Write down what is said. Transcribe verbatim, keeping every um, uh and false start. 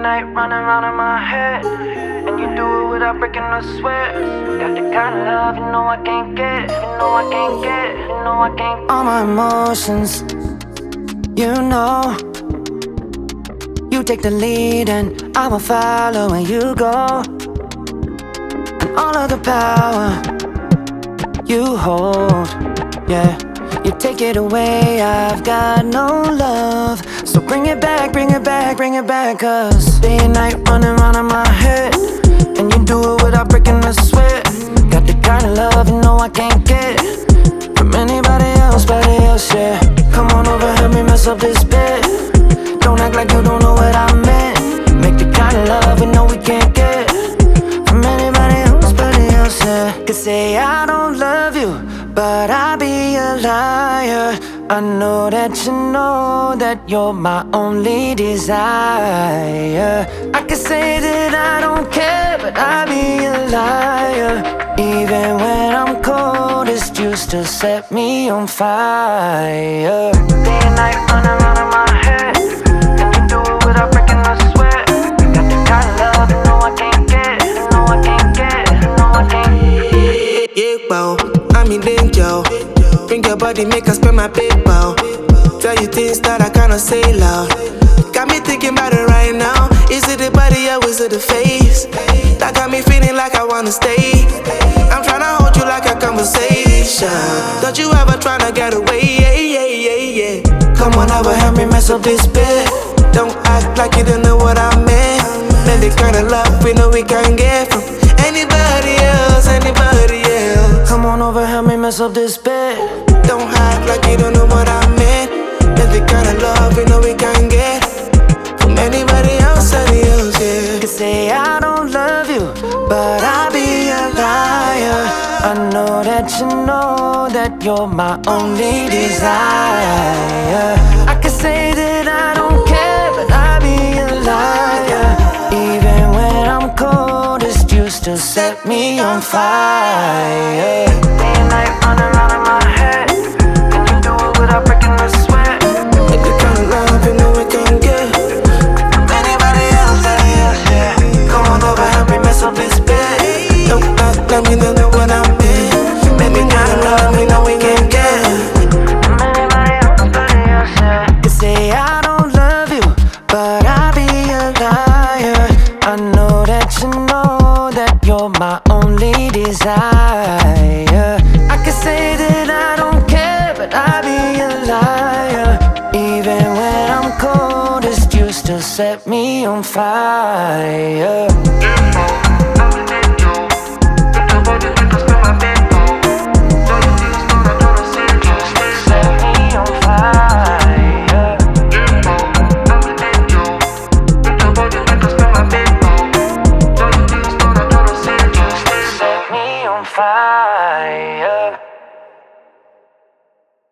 night running round in my head, and you do it without breaking a sweat. Got the kind of love you know I can't get, you know I can't get, you know I can't. All my emotions, you know. You take the lead and I will follow where you go. And all of the power you hold, yeah, you take it away, I've got no love. So bring it back, bring it back, bring it back. Cause day and night running round in my head, and you do it without breaking a sweat. Got the kind of love you know I can't get from anybody else, body else, yeah. Come on over, help me mess up this bed. Don't act like you don't know what I meant. Make the kind of love we know we can't get from anybody else, body else, yeah. Could say I don't love you, but I'd be a liar. I know that you know that you're my only desire. I could say that I don't care, but I'd be a liar. Even when I'm coldest, you still set me on fire. Day and night running around in my head, and you do it without breaking a sweat. Got the kind of love you know I can't get, you know I can't get, you know I can't. Yeah, wow, I'm in danger. Bring your body, make us spend my paper. Tell you things that I cannot say loud. Got me thinking about it right now. Is it the body or is it the face? That got me feeling like I wanna stay. I'm tryna hold you like a conversation. Don't you ever tryna get away, yeah, yeah, yeah, yeah. Come on over, help me mess up this bed. Don't act like you don't know what I meant. Man, the kind of love we know we can't get from anybody else, anybody else. Come on over, help me mess up this bed. Don't act like you don't know what I meant. That's the kind of love we know we can't get from anybody else, anybody else, yeah. Could say I don't love you, but I'd be a liar. I know that you know that you're my only desire. I could say that I don't care, but I'd be a liar. Even when I'm coldest, you still set me on fire. Day and night running round in my head, and you do it without breaking a sweat. Like the kind of love you know we can't get from anybody else, anybody else, yeah. Come on over, help me mess up this bed. Don't act like me don't know what I meant. Make me kind of love we know we can't get from anybody else, anybody else, yeah. Could say I don't love you, but I'd be a liar. I know that you know that you're my only desire. I could say that I don't care, but I'd be a liar. Even when I'm coldest, you still set me on fire. Fire.